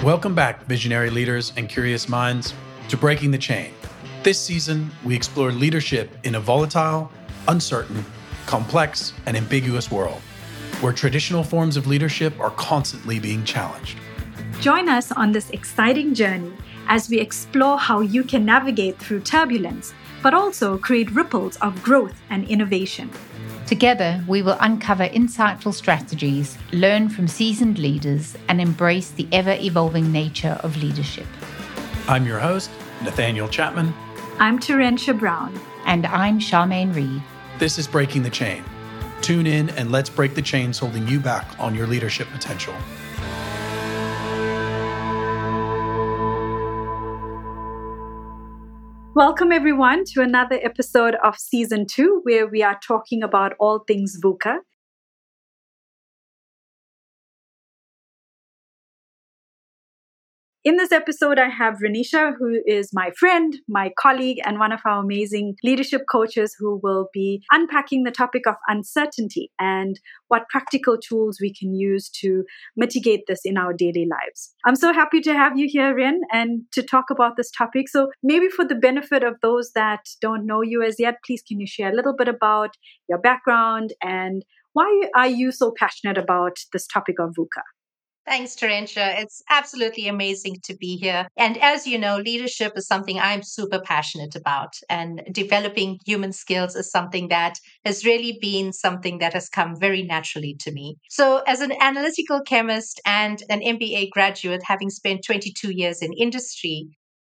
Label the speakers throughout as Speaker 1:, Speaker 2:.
Speaker 1: Welcome back, visionary leaders and curious minds, to Breaking the Chain. This season, we explore leadership in a volatile, uncertain, complex, and ambiguous world, where traditional forms of leadership are constantly being challenged.
Speaker 2: Join us on this exciting journey as we explore how you can navigate through turbulence, but also create ripples of growth and innovation.
Speaker 3: Together, we will uncover insightful strategies, learn from seasoned leaders, and embrace the ever-evolving nature of leadership.
Speaker 1: I'm your host, Nathaniel Chapman.
Speaker 2: I'm Terentia Brown.
Speaker 3: And I'm Charmaine Reed.
Speaker 1: This is Breaking the Chain. Tune in and let's break the chains holding you back on your leadership potential.
Speaker 2: Welcome, everyone, to another episode of Season 2, where we are talking about all things VUCA. In this episode, I have Renisha, who is my friend, my colleague, and one of our amazing leadership coaches who will be unpacking the topic of uncertainty and what practical tools we can use to mitigate this in our daily lives. I'm so happy to have you here, Ren, and to talk about this topic. So maybe for the benefit of those that don't know you as yet, please can you share a little bit about your background and why are you so passionate about this topic of VUCA?
Speaker 4: Thanks, Terentia. It's absolutely amazing to be here. And as you know, leadership is something I'm super passionate about. And developing human skills is something that has really been something that has come very naturally to me. So as an analytical chemist and an MBA graduate, having spent 22 years in industry,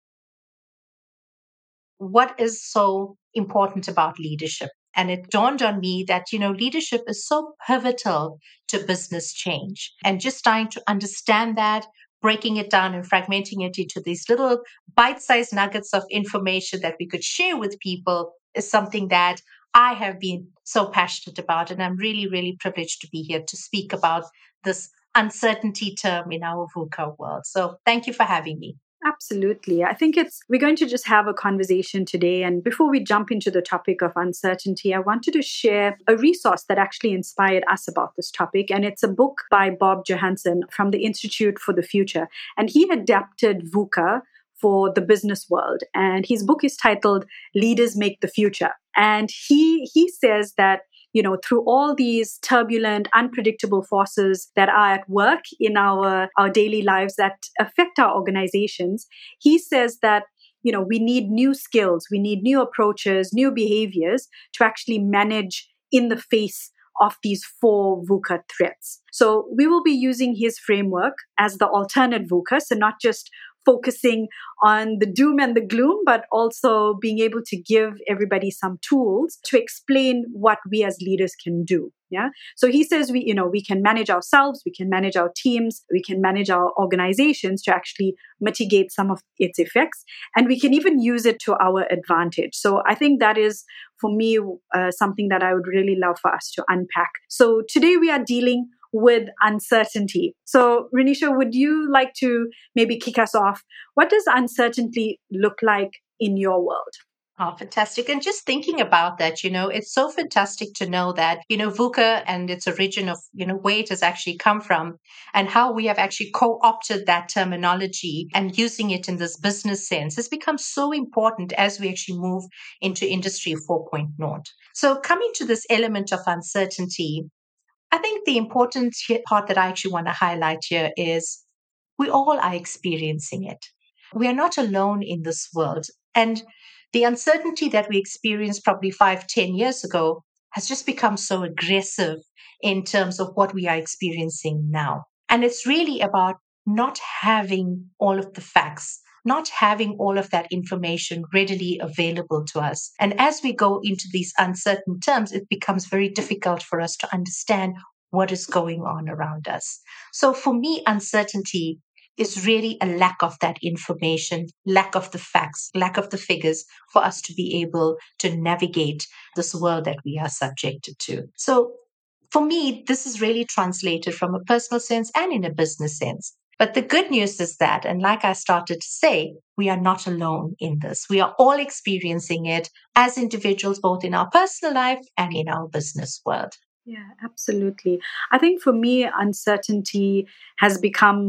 Speaker 4: what is so important about leadership? And it dawned on me that, leadership is so pivotal to business change. And just trying to understand that, breaking it down and fragmenting it into these little bite-sized nuggets of information that we could share with people is something that I have been so passionate about. And I'm really, really privileged to be here to speak about this uncertainty term in our VUCA world. So thank you for having me.
Speaker 2: Absolutely. I think we're going to just have a conversation today. And before we jump into the topic of uncertainty, I wanted to share a resource that actually inspired us about this topic. And it's a book by Bob Johansen from the Institute for the Future. And he adapted VUCA for the business world. And his book is titled Leaders Make the Future. And he says that through all these turbulent, unpredictable forces that are at work in our daily lives that affect our organizations, he says that, we need new skills, we need new approaches, new behaviors to actually manage in the face of these 4 VUCA threats. So we will be using his framework as the alternate VUCA, so not just focusing on the doom and the gloom, but also being able to give everybody some tools to explain what we as leaders can do. Yeah. So he says we can manage ourselves, we can manage our teams, we can manage our organizations to actually mitigate some of its effects, and we can even use it to our advantage. So I think that is, for me, something that I would really love for us to unpack. So today we are dealing with uncertainty. So, Renisha, would you like to maybe kick us off? What does uncertainty look like in your world?
Speaker 4: Oh, fantastic. And just thinking about that, it's so fantastic to know that, VUCA and its origin of, where it has actually come from and how we have actually co-opted that terminology and using it in this business sense has become so important as we actually move into Industry 4.0. So coming to this element of uncertainty, I think the important part that I actually want to highlight here is we all are experiencing it. We are not alone in this world. And the uncertainty that we experienced probably 5-10 years ago has just become so aggressive in terms of what we are experiencing now. And it's really about not having all of the facts, not having all of that information readily available to us. And as we go into these uncertain terms, it becomes very difficult for us to understand what is going on around us. So for me, uncertainty is really a lack of that information, lack of the facts, lack of the figures for us to be able to navigate this world that we are subjected to. So for me, this is really translated from a personal sense and in a business sense. But the good news is that, and like I started to say, we are not alone in this. We are all experiencing it as individuals, both in our personal life and in our business world.
Speaker 2: Yeah, absolutely. I think for me, uncertainty has become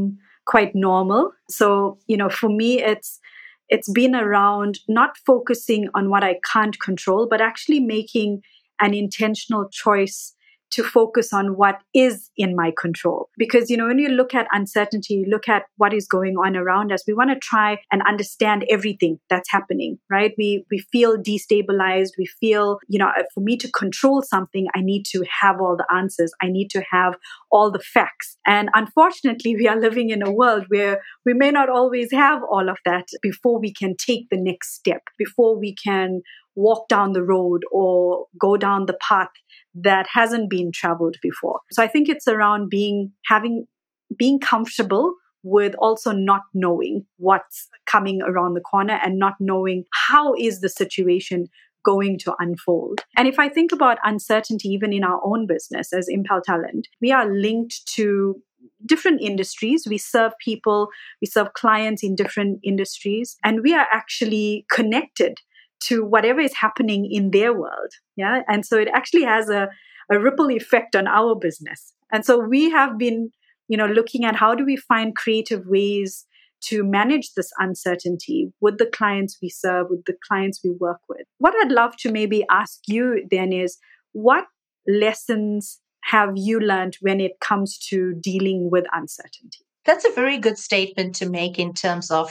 Speaker 2: quite normal. So, for me, it's been around not focusing on what I can't control, but actually making an intentional choice to focus on what is in my control. Because, when you look at uncertainty, you look at what is going on around us, we want to try and understand everything that's happening, right? We feel destabilized. We feel, for me to control something, I need to have all the answers. I need to have all the facts. And unfortunately, we are living in a world where we may not always have all of that before we can take the next step, before we can walk down the road or go down the path that hasn't been traveled before. So I think it's around being comfortable with also not knowing what's coming around the corner and not knowing how is the situation going to unfold. And if I think about uncertainty, even in our own business as Impel Talent, we are linked to different industries. We serve people, we serve clients in different industries, and we are actually connected to whatever is happening in their world. Yeah. And so it actually has a ripple effect on our business. And so we have been, looking at how do we find creative ways to manage this uncertainty with the clients we serve, with the clients we work with. What I'd love to maybe ask you then is, what lessons have you learned when it comes to dealing with uncertainty?
Speaker 4: That's a very good statement to make in terms of,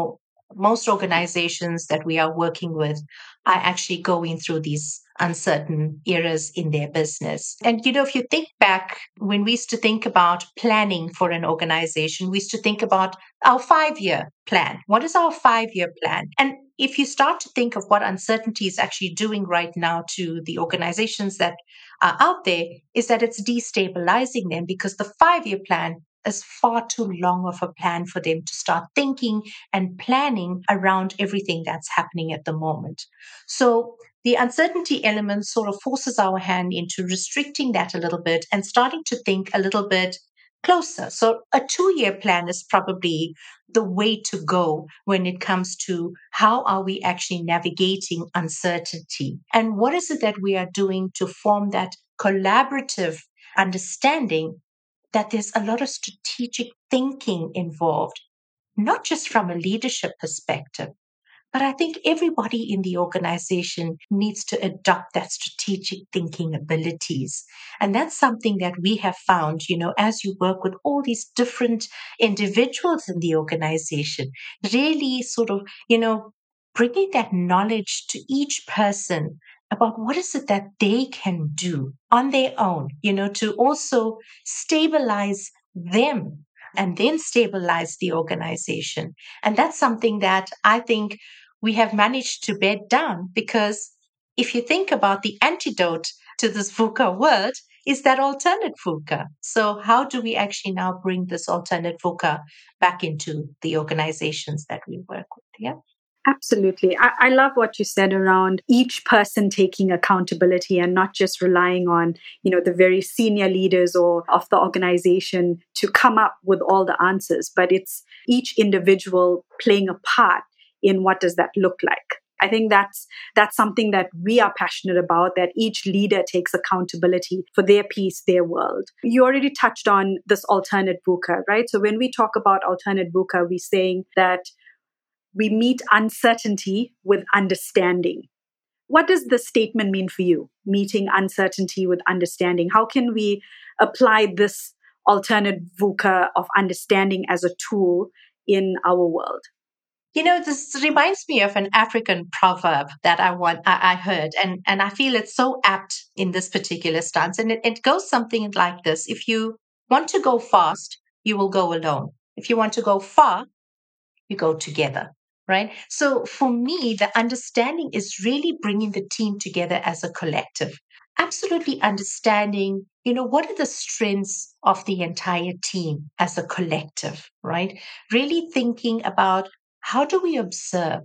Speaker 4: most organizations that we are working with are actually going through these uncertain eras in their business. And, if you think back, when we used to think about planning for an organization, we used to think about our 5-year plan. What is our 5-year plan? And if you start to think of what uncertainty is actually doing right now to the organizations that are out there, is that it's destabilizing them, because the 5-year plan is far too long of a plan for them to start thinking and planning around everything that's happening at the moment. So the uncertainty element sort of forces our hand into restricting that a little bit and starting to think a little bit closer. So a 2-year plan is probably the way to go when it comes to how are we actually navigating uncertainty, and what is it that we are doing to form that collaborative understanding that there's a lot of strategic thinking involved, not just from a leadership perspective, but I think everybody in the organization needs to adopt that strategic thinking abilities. And that's something that we have found, as you work with all these different individuals in the organization, really sort of, bringing that knowledge to each person about what is it that they can do on their own, to also stabilize them and then stabilize the organization. And that's something that I think we have managed to bed down, because if you think about the antidote to this VUCA world is that alternate VUCA. So how do we actually now bring this alternate VUCA back into the organizations that we work with? Yeah.
Speaker 2: Absolutely. I love what you said around each person taking accountability and not just relying on, the very senior leaders or of the organization to come up with all the answers, but it's each individual playing a part in what does that look like. I think that's something that we are passionate about, that each leader takes accountability for their piece, their world. You already touched on this alternate VUCA, right? So when we talk about alternate VUCA, we're saying that we meet uncertainty with understanding. What does the statement mean for you? Meeting uncertainty with understanding. How can we apply this alternate VUCA of understanding as a tool in our world?
Speaker 4: This reminds me of an African proverb that I heard, and I feel it's so apt in this particular stance. And it goes something like this: if you want to go fast, you will go alone. If you want to go far, you go together. Right? So for me, the understanding is really bringing the team together as a collective. Absolutely understanding, what are the strengths of the entire team as a collective, right? Really thinking about, how do we observe?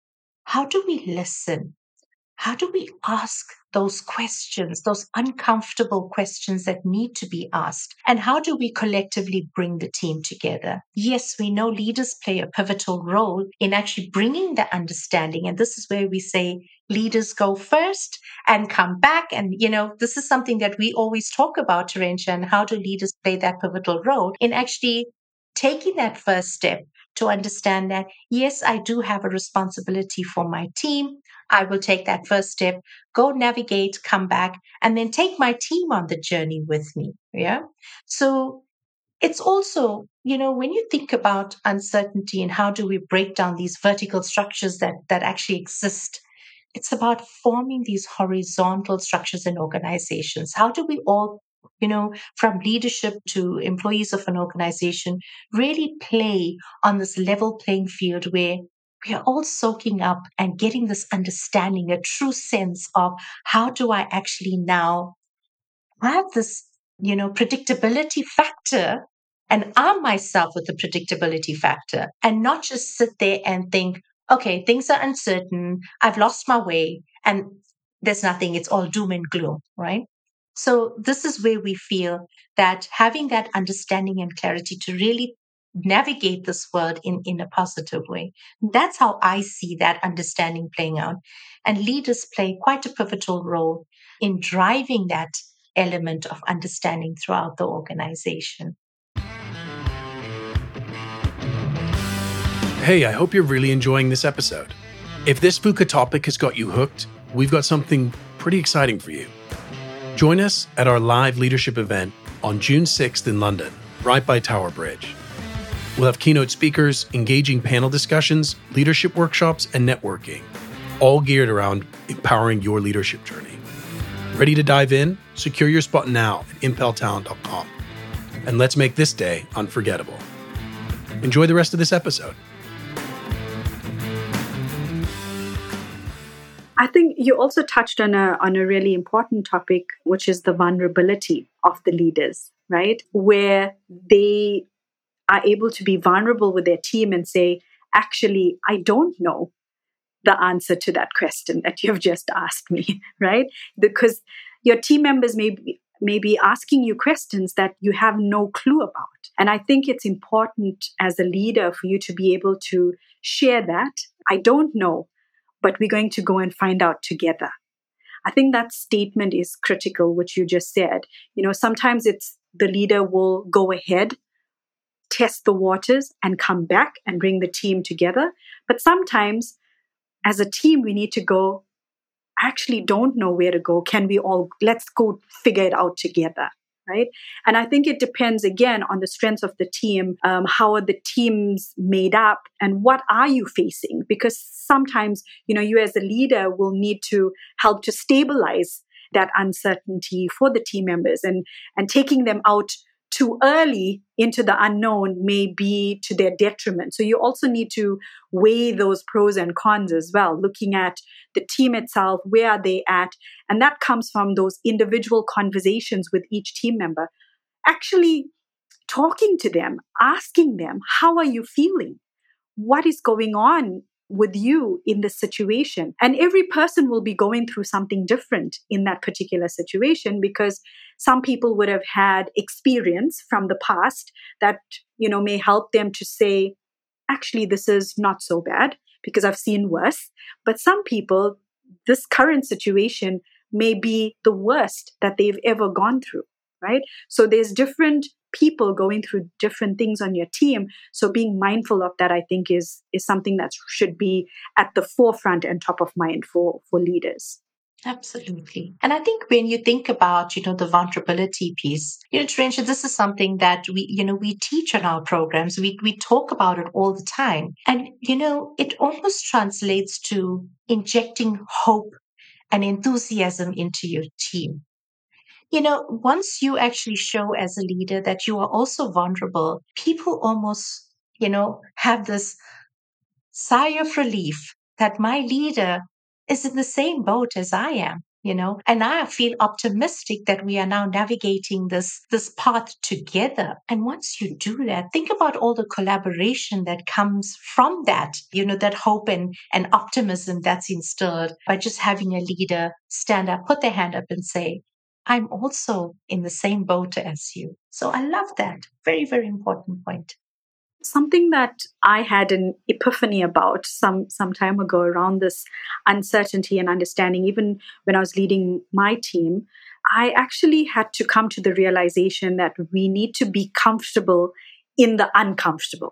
Speaker 4: How do we listen? How do we ask those questions, those uncomfortable questions that need to be asked? And how do we collectively bring the team together? Yes, we know leaders play a pivotal role in actually bringing the understanding. And this is where we say leaders go first and come back. And, this is something that we always talk about, Terensha, and how do leaders play that pivotal role in actually taking that first step to understand that, yes, I do have a responsibility for my team. I will take that first step, go navigate, come back, and then take my team on the journey with me. Yeah. So it's also, when you think about uncertainty and how do we break down these vertical structures that actually exist, it's about forming these horizontal structures in organizations. How do we all, from leadership to employees of an organization, really play on this level playing field where we are all soaking up and getting this understanding, a true sense of how do I actually now have this, predictability factor and arm myself with the predictability factor and not just sit there and think, okay, things are uncertain. I've lost my way and there's nothing. It's all doom and gloom, right? So this is where we feel that having that understanding and clarity to really navigate this world in a positive way. That's how I see that understanding playing out. And leaders play quite a pivotal role in driving that element of understanding throughout the organization.
Speaker 1: Hey, I hope you're really enjoying this episode. If this VUCA topic has got you hooked, we've got something pretty exciting for you. Join us at our live leadership event on June 6th in London, right by Tower Bridge. We'll have keynote speakers, engaging panel discussions, leadership workshops, and networking, all geared around empowering your leadership journey. Ready to dive in? Secure your spot now at impeltalent.com. And let's make this day unforgettable. Enjoy the rest of this episode.
Speaker 2: I think you also touched on a really important topic, which is the vulnerability of the leaders, right? Where they are able to be vulnerable with their team and say, actually, I don't know the answer to that question that you've just asked me, right? Because your team members may be asking you questions that you have no clue about. And I think it's important as a leader for you to be able to share that. I don't know, but we're going to go and find out together. I think that statement is critical, which you just said. Sometimes it's the leader will go ahead, test the waters, and come back and bring the team together. But sometimes as a team, we need to go, I actually don't know where to go. Let's go figure it out together, right? And I think it depends, again, on the strengths of the team. How are the teams made up and what are you facing? Because sometimes, you as a leader will need to help to stabilize that uncertainty for the team members, and taking them out too early into the unknown may be to their detriment. So you also need to weigh those pros and cons as well, looking at the team itself, where are they at? And that comes from those individual conversations with each team member, actually talking to them, asking them, how are you feeling? What is going on with you in this situation? And every person will be going through something different in that particular situation, because some people would have had experience from the past that, may help them to say, actually, this is not so bad because I've seen worse. But some people, this current situation may be the worst that they've ever gone through, right? So there's different people going through different things on your team. So being mindful of that, I think, is something that should be at the forefront and top of mind for leaders.
Speaker 4: Absolutely. And I think when you think about, the vulnerability piece, Terensha, this is something that we teach in our programs. We talk about it all the time. And, it almost translates to injecting hope and enthusiasm into your team. Once you actually show as a leader that you are also vulnerable, people almost, have this sigh of relief that my leader is in the same boat as I am, and I feel optimistic that we are now navigating this path together. And once you do that, think about all the collaboration that comes from that, that hope and optimism that's instilled by just having a leader stand up, put their hand up and say, I'm also in the same boat as you. So I love that. Very, very important point.
Speaker 2: Something that I had an epiphany about some time ago around this uncertainty and understanding, even when I was leading my team, I actually had to come to the realization that we need to be comfortable in the uncomfortable.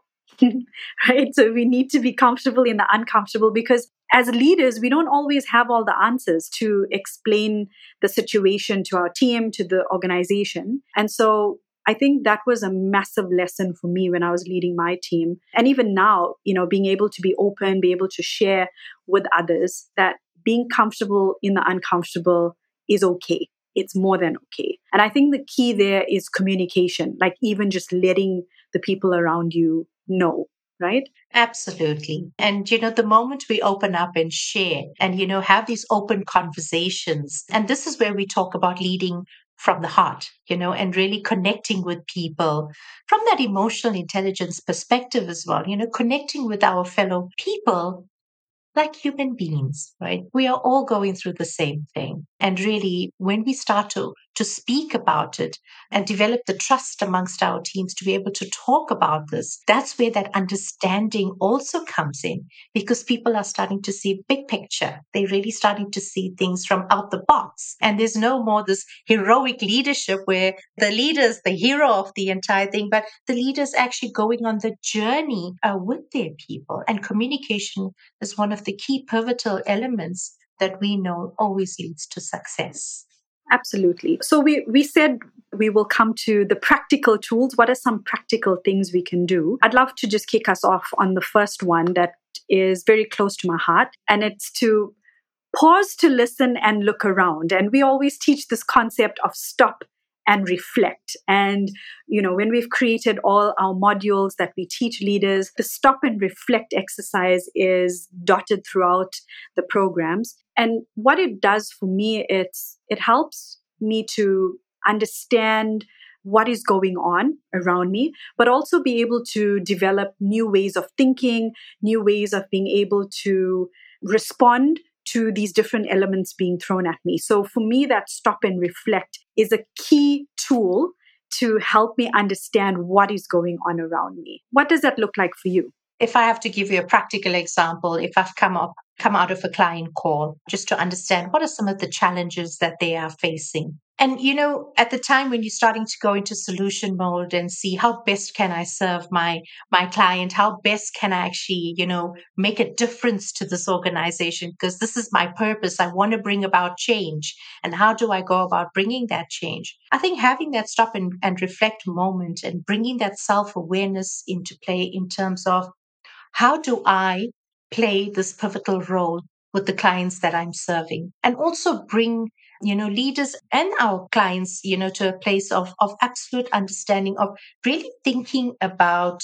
Speaker 2: Right? So we need to be comfortable in the uncomfortable, because as leaders, we don't always have all the answers to explain the situation to our team, to the organization. And so I think that was a massive lesson for me when I was leading my team. And even now, being able to be open, be able to share with others that being comfortable in the uncomfortable is okay. It's more than okay. And I think the key there is communication, like even just letting the people around you know, right?
Speaker 4: Absolutely. And, the moment we open up and share and, have these open conversations, and this is where we talk about leading from the heart, and really connecting with people from that emotional intelligence perspective as well, connecting with our fellow people like human beings, right? We are all going through the same thing. And really, when we start to speak about it and develop the trust amongst our teams to be able to talk about this, that's where that understanding also comes in, because people are starting to see big picture. They're really starting to see things from out the box. And there's no more this heroic leadership where the leader is the hero of the entire thing, but the leader's actually going on the journey with their people. And communication is one of the key pivotal elements that we know always leads to success.
Speaker 2: Absolutely. So we said we will come to the practical tools. What are some practical things we can do? I'd love to just kick us off on the first one that is very close to my heart, and it's to pause to listen and look around. And we always teach this concept of stop and reflect. And, when we've created all our modules that we teach leaders, the stop and reflect exercise is dotted throughout the programs. And what it does for me, it helps me to understand what is going on around me, but also be able to develop new ways of thinking, new ways of being able to respond to these different elements being thrown at me. So for me, that stop and reflect is a key tool to help me understand what is going on around me. What does that look like for you?
Speaker 4: If I have to give you a practical example, if I've come out of a client call, just to understand what are some of the challenges that they are facing. And, at the time when you're starting to go into solution mode and see how best can I serve my client, how best can I actually, make a difference to this organization, because this is my purpose. I want to bring about change. And how do I go about bringing that change? I think having that stop and reflect moment and bringing that self-awareness into play in terms of how do I play this pivotal role with the clients that I'm serving, and also bring leaders and our clients to a place of absolute understanding, of really thinking about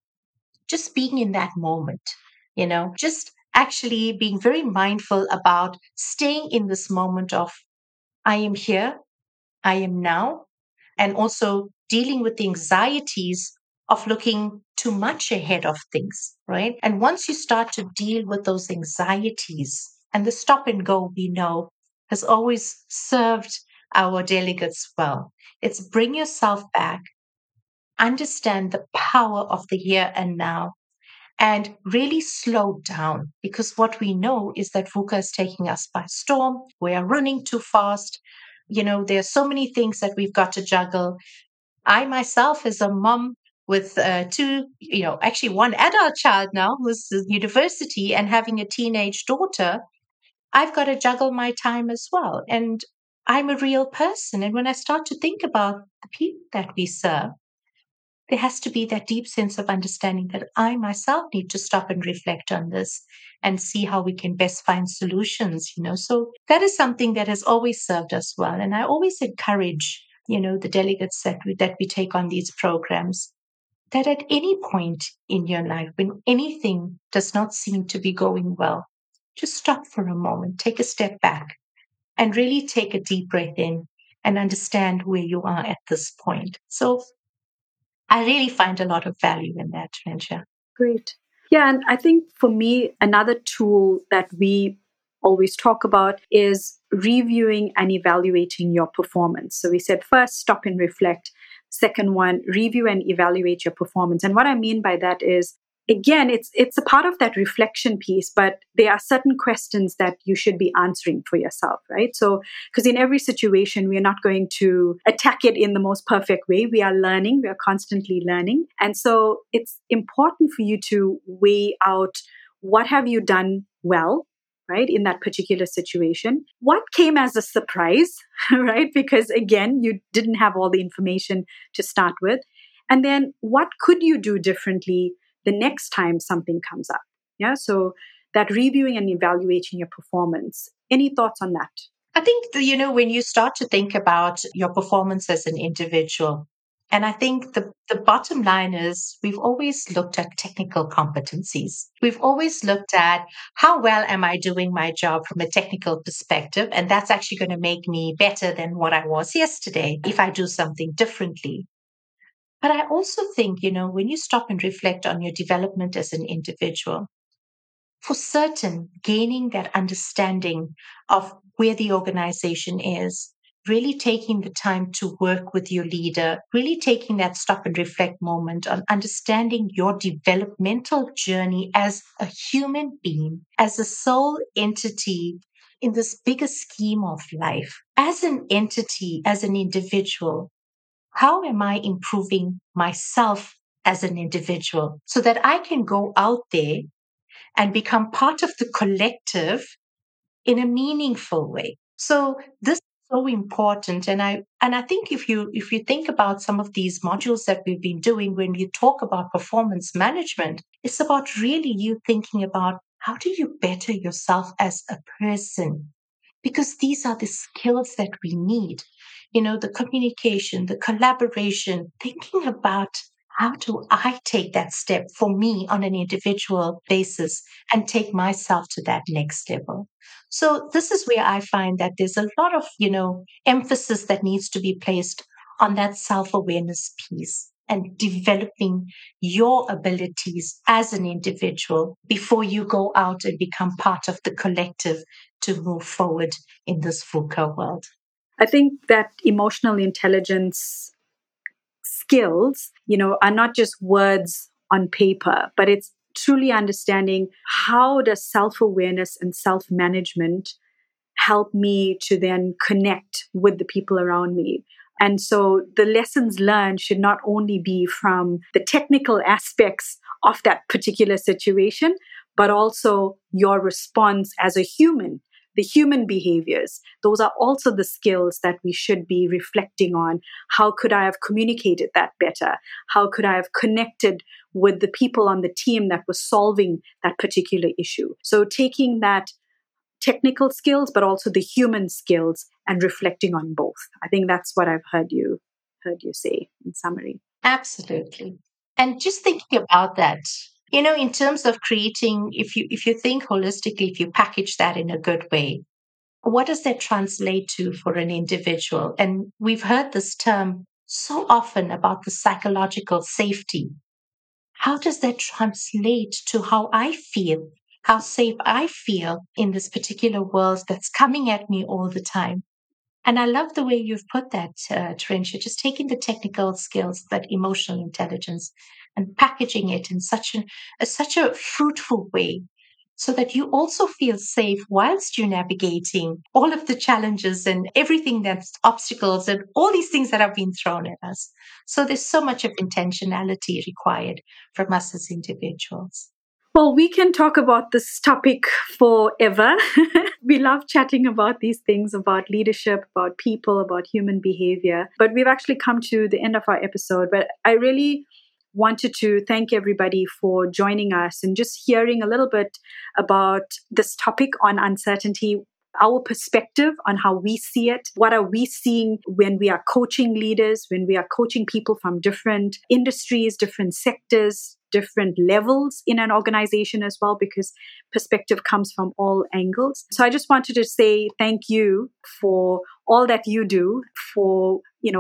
Speaker 4: just being in that moment, just actually being very mindful about staying in this moment of I am here, I am now, and also dealing with the anxieties of looking too much ahead of things, right? And once you start to deal with those anxieties, and the stop and go, we know, has always served our delegates well. It's bring yourself back, understand the power of the here and now, and really slow down, because what we know is that VUCA is taking us by storm. We are running too fast. There are so many things that we've got to juggle. I myself, as a mom with two, actually one adult child now who's in university and having a teenage daughter, I've got to juggle my time as well. And I'm a real person. And when I start to think about the people that we serve, there has to be that deep sense of understanding that I myself need to stop and reflect on this and see how we can best find solutions, So that is something that has always served us well. And I always encourage, the delegates that we take on these programs, that at any point in your life, when anything does not seem to be going well, just stop for a moment, take a step back, and really take a deep breath in and understand where you are at this point. So I really find a lot of value in that, Rencha.
Speaker 2: Great. Yeah, and I think for me, another tool that we always talk about is reviewing and evaluating your performance. So we said first, stop and reflect. Second one, review and evaluate your performance. And what I mean by that is again, it's a part of that reflection piece, but there are certain questions that you should be answering for yourself, right? So, because in every situation, we are not going to attack it in the most perfect way. We are learning, we are constantly learning. And so it's important for you to weigh out what have you done well, right, in that particular situation. What came as a surprise, right? Because again, you didn't have all the information to start with. And then what could you do differently the next time something comes up? Yeah. So that reviewing and evaluating your performance. Any thoughts on that?
Speaker 4: I think, when you start to think about your performance as an individual, and I think the bottom line is we've always looked at technical competencies. We've always looked at how well am I doing my job from a technical perspective, and that's actually going to make me better than what I was yesterday if I do something differently. But I also think, when you stop and reflect on your development as an individual, for certain, gaining that understanding of where the organization is, really taking the time to work with your leader, really taking that stop and reflect moment on understanding your developmental journey as a human being, as a soul entity in this bigger scheme of life, as an entity, as an individual. How am I improving myself as an individual so that I can go out there and become part of the collective in a meaningful way? So this is so important. And I think if you think about some of these modules that we've been doing when you talk about performance management, it's about really you thinking about how do you better yourself as a person? Because these are the skills that we need. The communication, the collaboration, thinking about how do I take that step for me on an individual basis and take myself to that next level. So this is where I find that there's a lot of, emphasis that needs to be placed on that self-awareness piece and developing your abilities as an individual before you go out and become part of the collective to move forward in this VUCA world.
Speaker 2: I think that emotional intelligence skills, are not just words on paper, but it's truly understanding how does self-awareness and self-management help me to then connect with the people around me. And so the lessons learned should not only be from the technical aspects of that particular situation, but also your response as a human, the human behaviors. Those are also the skills that we should be reflecting on. How could I have communicated that better? How could I have connected with the people on the team that was solving that particular issue? So taking that technical skills, but also the human skills and reflecting on both. I think that's what I've heard you say in summary.
Speaker 4: Absolutely. And just thinking about that, in terms of creating, if you think holistically, if you package that in a good way, what does that translate to for an individual? And we've heard this term so often about the psychological safety. How does that translate to how I feel, how safe I feel in this particular world that's coming at me all the time? And I love the way you've put that, Trinsha, just taking the technical skills, that emotional intelligence, and packaging it in such a fruitful way so that you also feel safe whilst you're navigating all of the challenges and everything that's obstacles and all these things that have been thrown at us. So there's so much of intentionality required from us as individuals.
Speaker 2: Well, we can talk about this topic forever. We love chatting about these things, about leadership, about people, about human behavior. But we've actually come to the end of our episode. But I really wanted to thank everybody for joining us and just hearing a little bit about this topic on uncertainty, our perspective on how we see it. What are we seeing when we are coaching leaders, when we are coaching people from different industries, different sectors, different levels in an organization as well, because perspective comes from all angles. So I just wanted to say thank you for all that you do, for,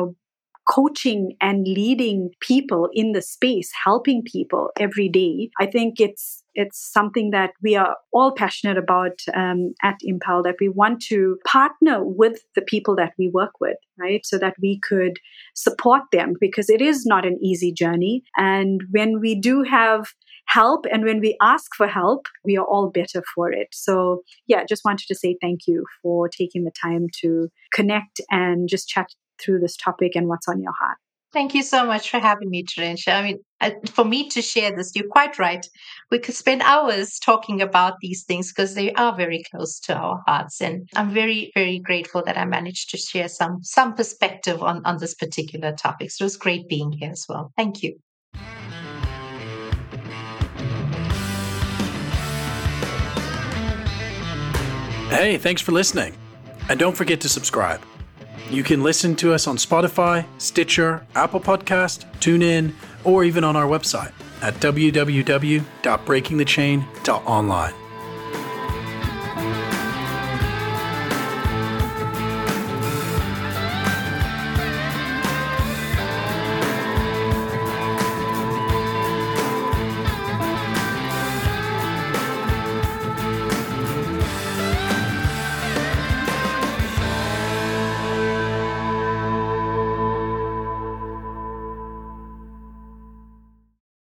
Speaker 2: coaching and leading people in the space, helping people every day. I think it's something that we are all passionate about at Impel, that we want to partner with the people that we work with, right? So that we could support them, because it is not an easy journey. And when we do have help and when we ask for help, we are all better for it. So yeah, just wanted to say thank you for taking the time to connect and just chat through this topic and what's on your heart.
Speaker 4: Thank you so much for having me, Terensha. I mean, for me to share this, you're quite right. We could spend hours talking about these things because they are very close to our hearts. And I'm very, very grateful that I managed to share some perspective on this particular topic. So it was great being here as well. Thank you.
Speaker 1: Hey, thanks for listening. And don't forget to subscribe. You can listen to us on Spotify, Stitcher, Apple Podcast, TuneIn, or even on our website at www.breakingthechain.online.